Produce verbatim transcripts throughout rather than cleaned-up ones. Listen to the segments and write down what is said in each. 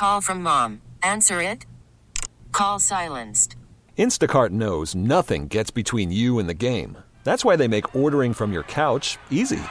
Call from mom. Answer it. Call silenced. Instacart knows nothing gets between you and the game. That's why they make ordering from your couch easy.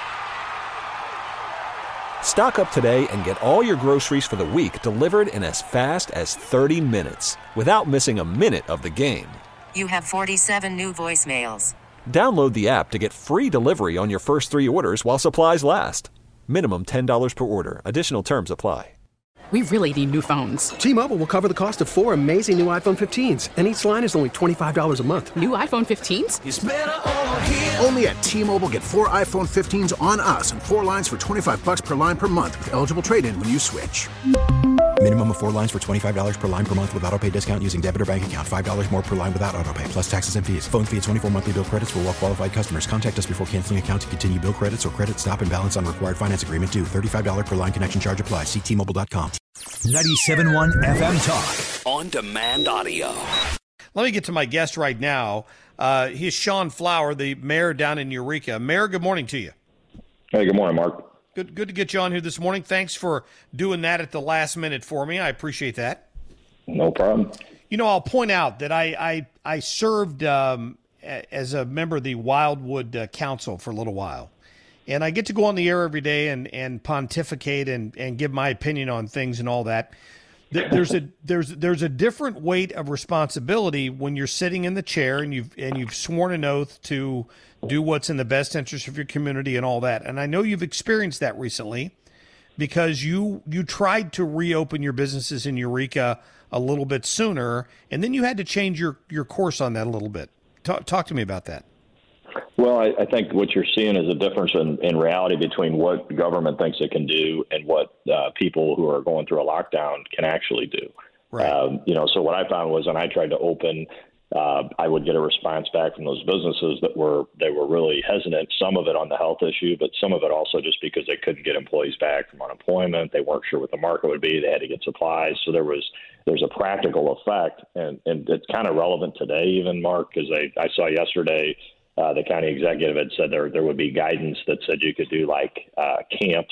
Stock up today and get all your groceries for the week delivered in as fast as thirty minutes without missing a minute of the game. You have forty-seven new voicemails. Download the app to get free delivery on your first three orders while supplies last. Minimum ten dollars per order. Additional terms apply. We really need new phones. T-Mobile will cover the cost of four amazing new iPhone fifteens, and each line is only twenty-five dollars a month. New iPhone fifteens? It's better over here. Only at T-Mobile, get four iPhone fifteens on us and four lines for twenty-five bucks per line per month with eligible trade-in when you switch. Minimum of four lines for twenty-five dollars per line per month with autopay discount using debit or bank account. five dollars more per line without autopay, plus taxes and fees. Phone fee at twenty-four monthly bill credits for well-qualified customers. Contact us before canceling account to continue bill credits or credit stop and balance on required finance agreement due. thirty-five dollars per line connection charge applies. See T Mobile dot com. ninety-seven point one F M Talk. On demand audio. Let me get to my guest right now. Uh, he's Sean Flower, the mayor down in Eureka. Mayor, good morning to you. Hey, good morning, Mark. Good good to get you on here this morning. Thanks for doing that at the last minute for me. I appreciate that. No problem. You know, I'll point out that I I, I served um, as a member of the Wildwood uh, Council for a little while. And I get to go on the air every day and, and pontificate and, and give my opinion on things and all that. There's a there's there's a different weight of responsibility when you're sitting in the chair and you've and you've sworn an oath to do what's in the best interest of your community and all that. And I know you've experienced that recently because you you tried to reopen your businesses in Eureka a little bit sooner, and then you had to change your, your course on that a little bit. Talk, talk to me about that. Well, I, I think what you're seeing is a difference in, in reality between what the government thinks it can do and what uh, people who are going through a lockdown can actually do. Right. Um, you know, so what I found was when I tried to open, uh, I would get a response back from those businesses that were they were really hesitant. Some of it on the health issue, but some of it also just because they couldn't get employees back from unemployment. They weren't sure what the market would be. They had to get supplies. So there was there's a practical effect, and, and it's kind of relevant today, even Mark, because I, I saw yesterday. Uh, the county executive had said there there would be guidance that said you could do like uh, camps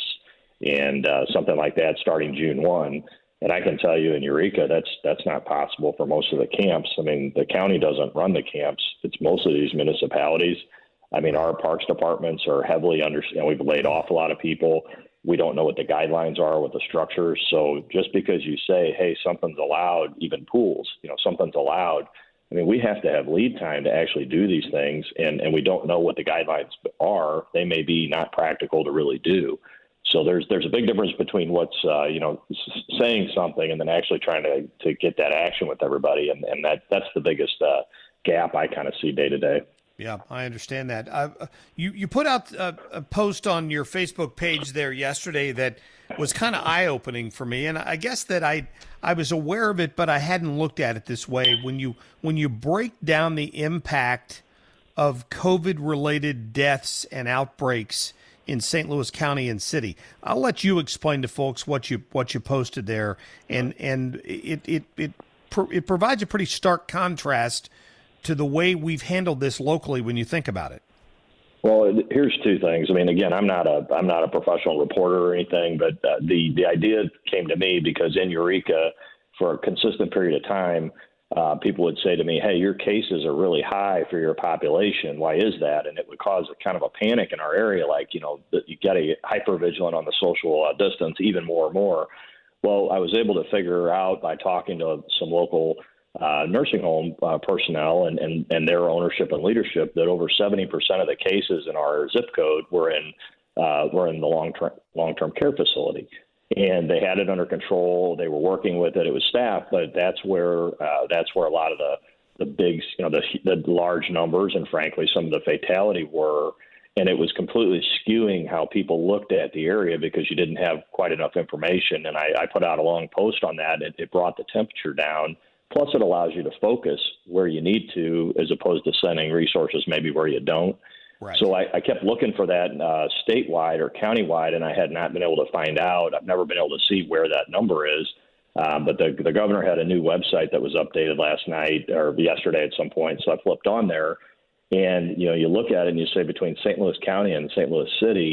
and uh, something like that starting June first. And I can tell you in Eureka, that's that's not possible for most of the camps. I mean, the county doesn't run the camps. It's mostly these municipalities. I mean, our parks departments are heavily under, you know, we've laid off a lot of people. We don't know what the guidelines are with the structures. So just because you say, hey, something's allowed, even pools, you know, something's allowed, I mean, we have to have lead time to actually do these things, and, and we don't know what the guidelines are. They may be not practical to really do. So there's there's a big difference between what's, uh, you know, saying something and then actually trying to, to get that action with everybody, and, and that that's the biggest uh, gap I kind of see day to day. Yeah, I understand that. Uh, you, you put out a, a post on your Facebook page there yesterday that was kind of eye-opening for me, and I guess that I I was aware of it, but I hadn't looked at it this way. When you when you break down the impact of COVID-related deaths and outbreaks in Saint Louis County and City, I'll let you explain to folks what you what you posted there, and and it it it it provides a pretty stark contrast to the way we've handled this locally when you think about it. Well, here's two things. I mean, again, I'm not a I'm not a professional reporter or anything, but uh, the the idea came to me because in Eureka, for a consistent period of time, uh, people would say to me, "Hey, your cases are really high for your population. Why is that?" And it would cause a kind of a panic in our area, like you know, you got to get hyper vigilant on the social uh, distance even more and more. Well, I was able to figure out by talking to some local Uh, nursing home uh, personnel and, and, and their ownership and leadership that over seventy percent of the cases in our zip code were in uh, were in the long-term long-term care facility. And they had it under control. They were working with it. It was staff, but that's where uh, that's where a lot of the, the big, you know, the, the large numbers and frankly some of the fatality were. And it was completely skewing how people looked at the area because you didn't have quite enough information. And I, I put out a long post on that. It, it brought the temperature down. Plus, it allows you to focus where you need to as opposed to sending resources maybe where you don't. Right. So I, I kept looking for that uh, statewide or countywide, and I had not been able to find out. I've never been able to see where that number is. Um, but the, the governor had a new website that was updated last night or yesterday at some point. So I flipped on there, and you know, you look at it and you say between Saint Louis County and Saint Louis City,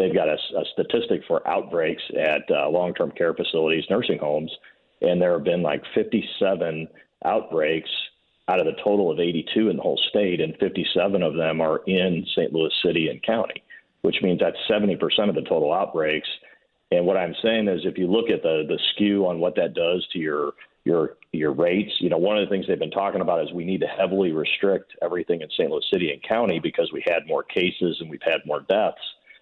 they've got a, a statistic for outbreaks at uh, long-term care facilities, nursing homes, and there have been like fifty-seven outbreaks out of the total of eighty-two in the whole state, and fifty-seven of them are in Saint Louis City and County, which means that's seventy percent of the total outbreaks. And what I'm saying is, if you look at the the skew on what that does to your your your rates, you know, one of the things they've been talking about is we need to heavily restrict everything in Saint Louis City and County because we had more cases and we've had more deaths.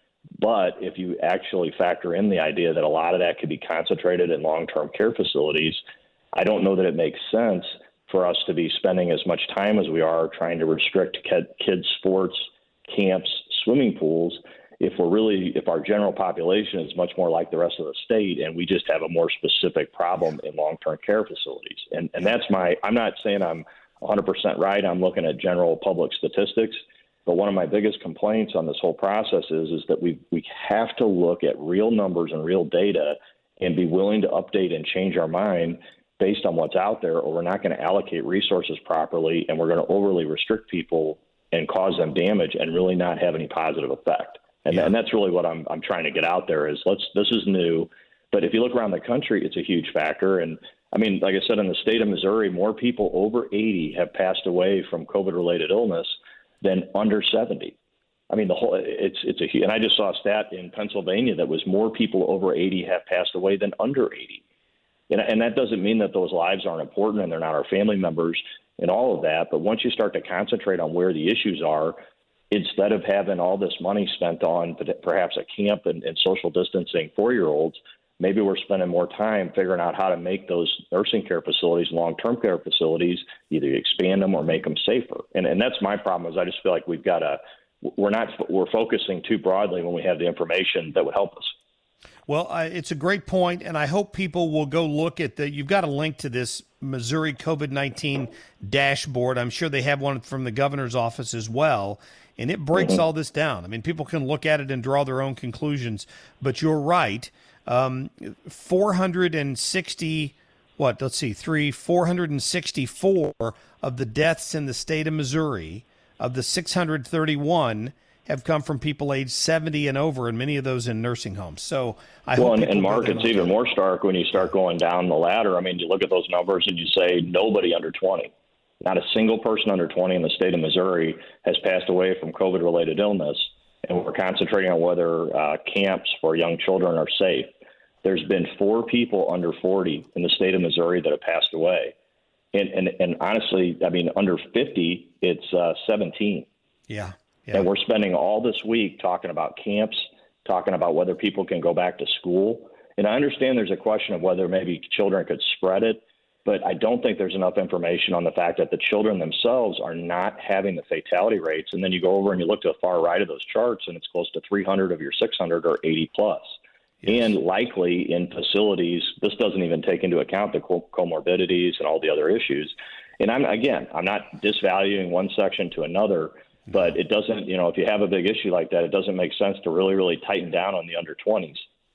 But if you actually factor in the idea that a lot of that could be concentrated in long-term care facilities, I don't know that it makes sense for us to be spending as much time as we are trying to restrict kids' sports, camps, swimming pools, if we're really, if our general population is much more like the rest of the state and we just have a more specific problem in long-term care facilities. And and that's my, I'm not saying I'm one hundred percent right. I'm looking at general public statistics. But one of my biggest complaints on this whole process is, is that we we have to look at real numbers and real data and be willing to update and change our mind based on what's out there, or we're not going to allocate resources properly and we're going to overly restrict people and cause them damage and really not have any positive effect. And, yeah. and that's really what I'm I'm trying to get out there is let's this is new. But if you look around the country, it's a huge factor. And I mean, like I said, in the state of Missouri, more people over eighty have passed away from COVID-related illness than under seventy. I mean, the whole it's it's a and I just saw a stat in Pennsylvania that was more people over eighty have passed away than under eighty. And, and that doesn't mean that those lives aren't important and they're not our family members and all of that. But once you start to concentrate on where the issues are, instead of having all this money spent on perhaps a camp and, and social distancing four-year-olds, maybe we're spending more time figuring out how to make those nursing care facilities, long-term care facilities, either expand them or make them safer. And and that's my problem is I just feel like we've got to, we're not, we're focusing too broadly when we have the information that would help us. Well, uh, it's a great point, and I hope people will go look at the, you've got a link to this Missouri COVID nineteen dashboard. I'm sure they have one from the governor's office as well. And it breaks mm-hmm. all this down. I mean, people can look at it and draw their own conclusions. But you're right. Um, four hundred sixty, what, let's see, three, four hundred sixty-four of the deaths in the state of Missouri, of the six hundred thirty-one, have come from people aged seventy and over, and many of those in nursing homes. So I well, hope and, and Mark, it's even more stark when you start going down the ladder. I mean, you look at those numbers and you say nobody under twenty. Not a single person under twenty in the state of Missouri has passed away from COVID-related illness, and we're concentrating on whether uh, camps for young children are safe. There's been four people under forty in the state of Missouri that have passed away. And, and, and honestly, I mean, under fifty, it's uh, seventeen. Yeah, yeah. And we're spending all this week talking about camps, talking about whether people can go back to school. And I understand there's a question of whether maybe children could spread it. But I don't think there's enough information on the fact that the children themselves are not having the fatality rates. And then you go over and you look to the far right of those charts, and it's close to three hundred of your six hundred are eighty plus. Yes. And likely in facilities, this doesn't even take into account the comorbidities and all the other issues. And I'm again, I'm not disvaluing one section to another, but it doesn't, you know, if you have a big issue like that, it doesn't make sense to really, really tighten down on the under twenties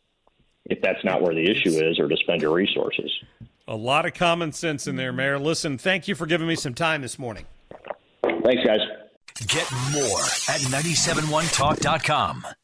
if that's not where the issue is, or to spend your resources. A lot of common sense in there, Mayor. Listen, thank you for giving me some time this morning. Thanks, guys. Get more at nine seven one talk dot com.